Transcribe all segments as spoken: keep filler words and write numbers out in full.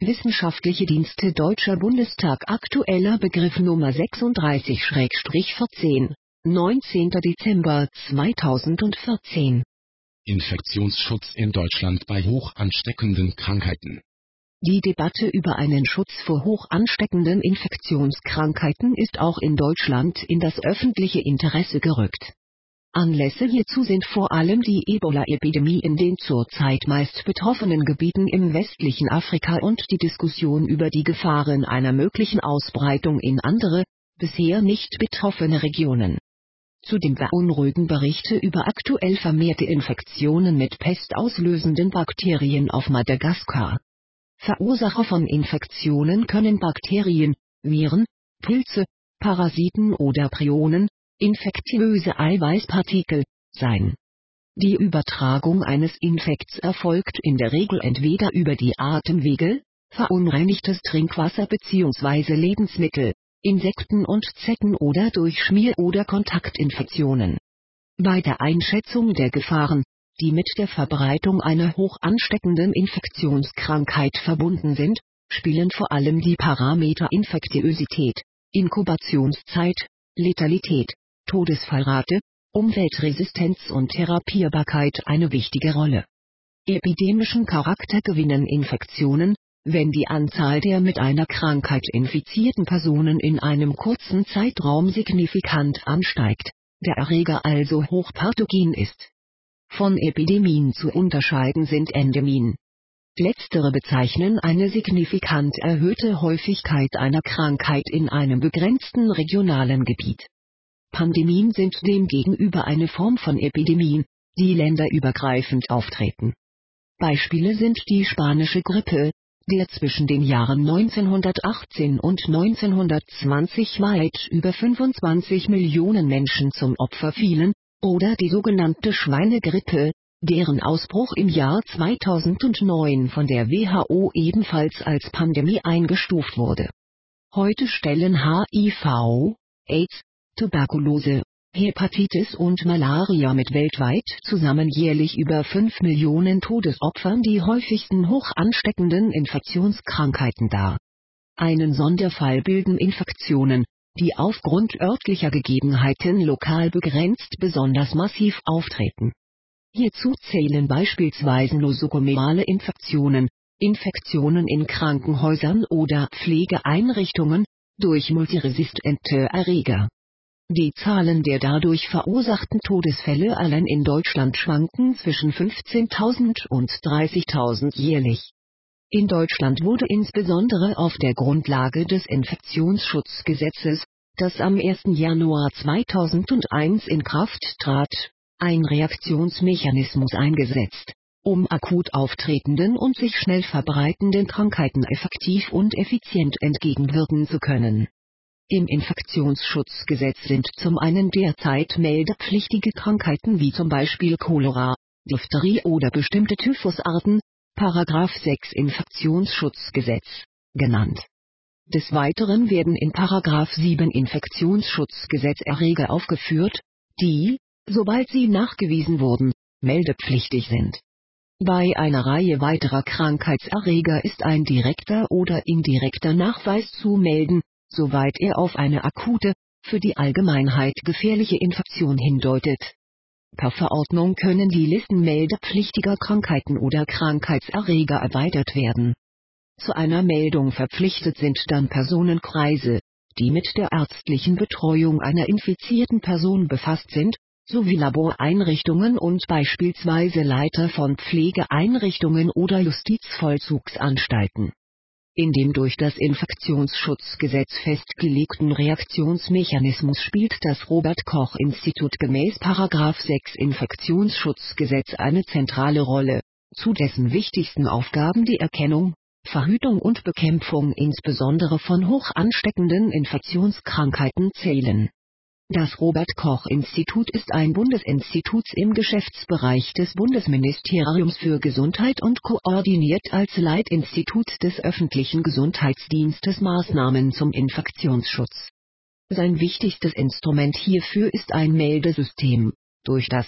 Wissenschaftliche Dienste Deutscher Bundestag. Aktueller Begriff Nummer sechsunddreißig vierzehn, neunzehnter Dezember zweitausendvierzehn. Infektionsschutz in Deutschland bei hoch ansteckenden Krankheiten. Die Debatte über einen Schutz vor hoch ansteckenden Infektionskrankheiten ist auch in Deutschland in das öffentliche Interesse gerückt. Anlässe hierzu sind vor allem die Ebola-Epidemie in den zurzeit meist betroffenen Gebieten im westlichen Afrika und die Diskussion über die Gefahren einer möglichen Ausbreitung in andere, bisher nicht betroffene Regionen. Zudem beunruhigen Berichte über aktuell vermehrte Infektionen mit pestauslösenden Bakterien auf Madagaskar. Verursacher von Infektionen können Bakterien, Viren, Pilze, Parasiten oder Prionen, infektiöse Eiweißpartikel, sein. Die Übertragung eines Infekts erfolgt in der Regel entweder über die Atemwege, verunreinigtes Trinkwasser bzw. Lebensmittel, Insekten und Zecken oder durch Schmier- oder Kontaktinfektionen. Bei der Einschätzung der Gefahren, die mit der Verbreitung einer hoch ansteckenden Infektionskrankheit verbunden sind, spielen vor allem die Parameter Infektiosität, Inkubationszeit, Letalität, Todesfallrate, Umweltresistenz und Therapierbarkeit eine wichtige Rolle. Epidemischen Charakter gewinnen Infektionen, wenn die Anzahl der mit einer Krankheit infizierten Personen in einem kurzen Zeitraum signifikant ansteigt, der Erreger also hochpathogen ist. Von Epidemien zu unterscheiden sind Endemien. Letztere bezeichnen eine signifikant erhöhte Häufigkeit einer Krankheit in einem begrenzten regionalen Gebiet. Pandemien sind demgegenüber eine Form von Epidemien, die länderübergreifend auftreten. Beispiele sind die spanische Grippe, der zwischen den Jahren neunzehnhundertachtzehn und neunzehnhundertzwanzig weit über fünfundzwanzig Millionen Menschen zum Opfer fielen, oder die sogenannte Schweinegrippe, deren Ausbruch im Jahr zweitausendneun von der W H O ebenfalls als Pandemie eingestuft wurde. Heute stellen H I V, AIDS, Tuberkulose, Hepatitis und Malaria mit weltweit zusammen jährlich über fünf Millionen Todesopfern die häufigsten hoch ansteckenden Infektionskrankheiten dar. Einen Sonderfall bilden Infektionen, die aufgrund örtlicher Gegebenheiten lokal begrenzt besonders massiv auftreten. Hierzu zählen beispielsweise nosokomiale Infektionen, Infektionen in Krankenhäusern oder Pflegeeinrichtungen, durch multiresistente Erreger. Die Zahlen der dadurch verursachten Todesfälle allein in Deutschland schwanken zwischen fünfzehntausend und dreißigtausend jährlich. In Deutschland wurde insbesondere auf der Grundlage des Infektionsschutzgesetzes, das am ersten Januar zweitausendeins in Kraft trat, ein Reaktionsmechanismus eingesetzt, um akut auftretenden und sich schnell verbreitenden Krankheiten effektiv und effizient entgegenwirken zu können. Im Infektionsschutzgesetz sind zum einen derzeit meldepflichtige Krankheiten wie zum Beispiel Cholera, Diphtherie oder bestimmte Typhusarten, Paragraph sechs Infektionsschutzgesetz, genannt. Des Weiteren werden in Paragraph sieben Infektionsschutzgesetz Erreger aufgeführt, die, sobald sie nachgewiesen wurden, meldepflichtig sind. Bei einer Reihe weiterer Krankheitserreger ist ein direkter oder indirekter Nachweis zu melden, soweit er auf eine akute, für die Allgemeinheit gefährliche Infektion hindeutet. Per Verordnung können die Listen meldepflichtiger Krankheiten oder Krankheitserreger erweitert werden. Zu einer Meldung verpflichtet sind dann Personenkreise, die mit der ärztlichen Betreuung einer infizierten Person befasst sind, sowie Laboreinrichtungen und beispielsweise Leiter von Pflegeeinrichtungen oder Justizvollzugsanstalten. In dem durch das Infektionsschutzgesetz festgelegten Reaktionsmechanismus spielt das Robert-Koch-Institut gemäß Paragraph sechs Infektionsschutzgesetz eine zentrale Rolle, zu dessen wichtigsten Aufgaben die Erkennung, Verhütung und Bekämpfung insbesondere von hoch ansteckenden Infektionskrankheiten zählen. Das Robert-Koch-Institut ist ein Bundesinstitut im Geschäftsbereich des Bundesministeriums für Gesundheit und koordiniert als Leitinstitut des öffentlichen Gesundheitsdienstes Maßnahmen zum Infektionsschutz. Sein wichtigstes Instrument hierfür ist ein Meldesystem, durch das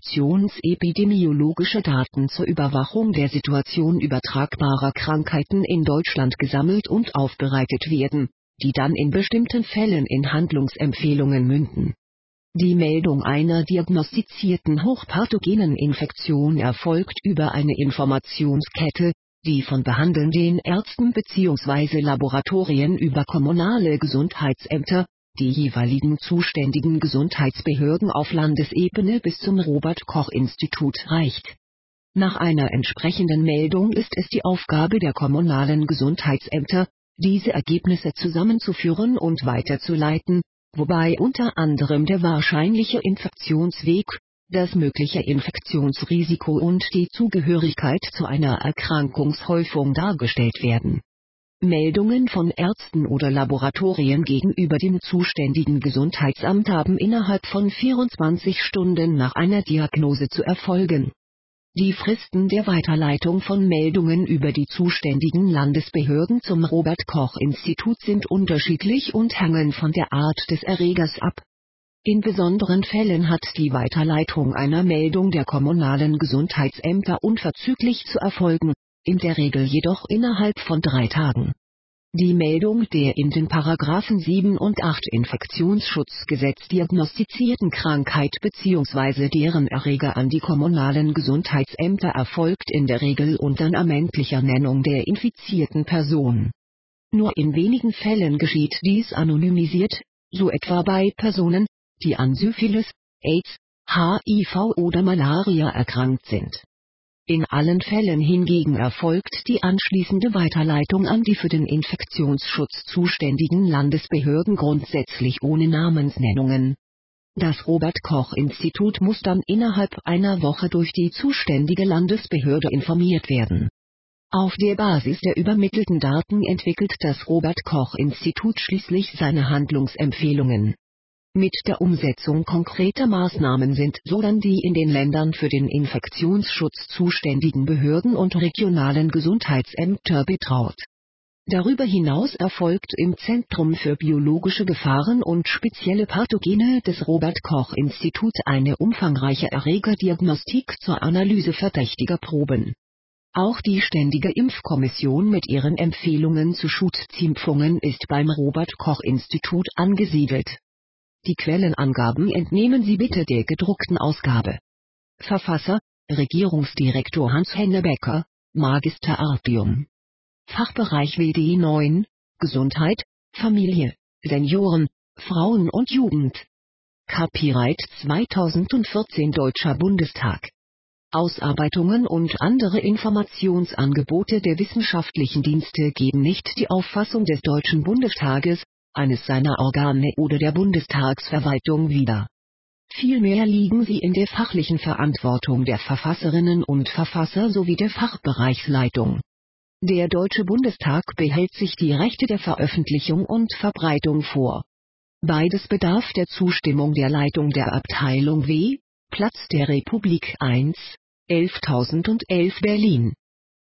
infektionsepidemiologische Daten zur Überwachung der Situation übertragbarer Krankheiten in Deutschland gesammelt und aufbereitet werden, die dann in bestimmten Fällen in Handlungsempfehlungen münden. Die Meldung einer diagnostizierten hochpathogenen Infektion erfolgt über eine Informationskette, die von behandelnden Ärzten bzw. Laboratorien über kommunale Gesundheitsämter, die jeweiligen zuständigen Gesundheitsbehörden auf Landesebene bis zum Robert-Koch-Institut reicht. Nach einer entsprechenden Meldung ist es die Aufgabe der kommunalen Gesundheitsämter, diese Ergebnisse zusammenzuführen und weiterzuleiten, wobei unter anderem der wahrscheinliche Infektionsweg, das mögliche Infektionsrisiko und die Zugehörigkeit zu einer Erkrankungshäufung dargestellt werden. Meldungen von Ärzten oder Laboratorien gegenüber dem zuständigen Gesundheitsamt haben innerhalb von vierundzwanzig Stunden nach einer Diagnose zu erfolgen. Die Fristen der Weiterleitung von Meldungen über die zuständigen Landesbehörden zum Robert-Koch-Institut sind unterschiedlich und hängen von der Art des Erregers ab. In besonderen Fällen hat die Weiterleitung einer Meldung der kommunalen Gesundheitsämter unverzüglich zu erfolgen, in der Regel jedoch innerhalb von drei Tagen. Die Meldung der in den Paragraphen sieben und acht Infektionsschutzgesetz diagnostizierten Krankheit bzw. deren Erreger an die kommunalen Gesundheitsämter erfolgt in der Regel unter namentlicher Nennung der infizierten Person. Nur in wenigen Fällen geschieht dies anonymisiert, so etwa bei Personen, die an Syphilis, AIDS, H I V oder Malaria erkrankt sind. In allen Fällen hingegen erfolgt die anschließende Weiterleitung an die für den Infektionsschutz zuständigen Landesbehörden grundsätzlich ohne Namensnennungen. Das Robert-Koch-Institut muss dann innerhalb einer Woche durch die zuständige Landesbehörde informiert werden. Auf der Basis der übermittelten Daten entwickelt das Robert-Koch-Institut schließlich seine Handlungsempfehlungen. Mit der Umsetzung konkreter Maßnahmen sind so dann die in den Ländern für den Infektionsschutz zuständigen Behörden und regionalen Gesundheitsämter betraut. Darüber hinaus erfolgt im Zentrum für biologische Gefahren und spezielle Pathogene des Robert-Koch-Institut eine umfangreiche Erregerdiagnostik zur Analyse verdächtiger Proben. Auch die Ständige Impfkommission mit ihren Empfehlungen zu Schutzimpfungen ist beim Robert-Koch-Institut angesiedelt. Die Quellenangaben entnehmen Sie bitte der gedruckten Ausgabe. Verfasser: Regierungsdirektor Hans-Henne Becker, Magister Artium. Fachbereich W D neun, Gesundheit, Familie, Senioren, Frauen und Jugend. Copyright zweitausendvierzehn Deutscher Bundestag. Ausarbeitungen und andere Informationsangebote der wissenschaftlichen Dienste geben nicht die Auffassung des Deutschen Bundestages, eines seiner Organe oder der Bundestagsverwaltung wider. Vielmehr liegen sie in der fachlichen Verantwortung der Verfasserinnen und Verfasser sowie der Fachbereichsleitung. Der Deutsche Bundestag behält sich die Rechte der Veröffentlichung und Verbreitung vor. Beides bedarf der Zustimmung der Leitung der Abteilung W, Platz der Republik eins, elftausendelf Berlin.